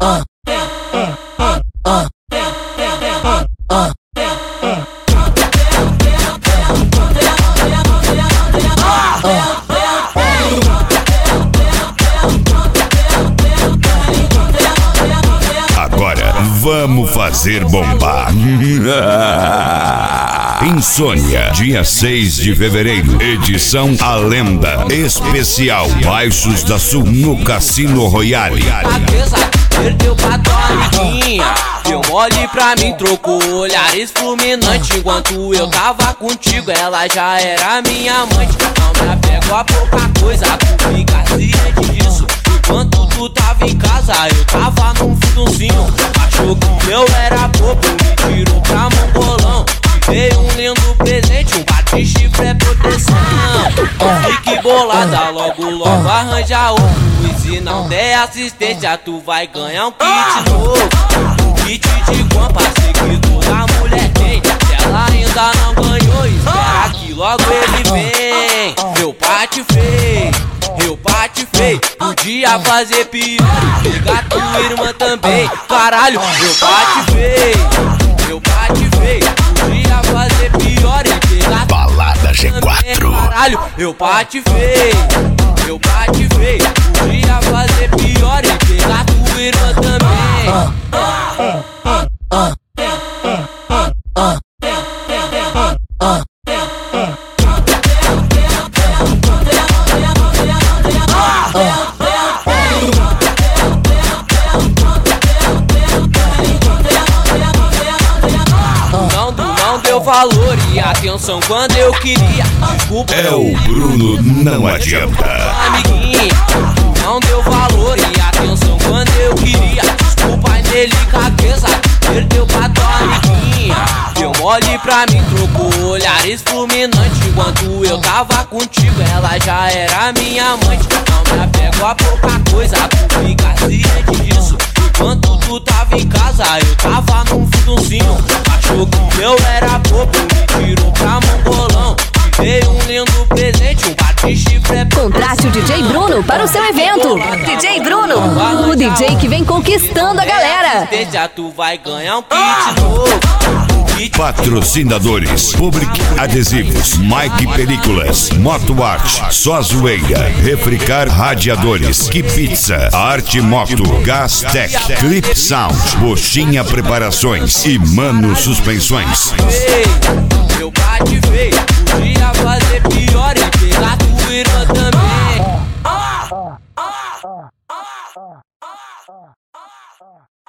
Agora vamos fazer bombar. Insônia, dia 6 de fevereiro, edição A Lenda, especial Baixos da Sul, no Cassino Royale. Perdeu pra tua amiguinha, deu mole pra mim, trocou olhares fulminantes. Enquanto eu tava contigo, ela já era minha amante. Não me apego a pouca coisa, tu fica ciente disso. Enquanto tu tava em casa, eu tava num fundinho. Achou que eu era bobo, me tirou pra mongolão. Dei um lindo presente, um par de chifre é proteção. Fique bolada, logo arranja outro. E se não der assistência, tu vai ganhar um kit novo. Um kit de guampa, sei que toda mulher tem. Se ela ainda não ganhou, espera que logo ele vem. Eu pate feio, podia fazer pior e pegar tua irmã também. Caralho, eu pate feio, podia fazer pior e pegar Balada G4. Caralho, eu pate feio, podia fazer pior e pegar tua irmã também. Não deu valor e atenção quando eu queria. Desculpa, É o Bruno, não adianta. amiguinha. Não deu valor e atenção quando eu queria. Desculpa a delicadeza, perdeu pra tua amiguinha. Deu mole pra mim, trocou olhares fulminantes. Enquanto eu tava contigo, ela já era minha amante. Não me apego a pouca coisa, tu fica ciente disso. Enquanto tu tava em casa, eu tava num fundinho. Achou que eu era bobo, me tirou pra mongolão. Te dei um lindo presente, um par de chifre. Contrate o DJ Bruno para o seu evento. DJ Bruno, o DJ que vem conquistando a galera. Tu vai ganhar um kit novo. Patrocinadores: Public Adesivos, Mike Películas, Moto Art, Só Zoeira, Refricar Radiadores, Que Pizza, Arte Moto, Gastec, Clip Sound, Boxinha Preparações e Mano Suspensões. Eu bate feio, podia fazer pior e pegar tua irmã também.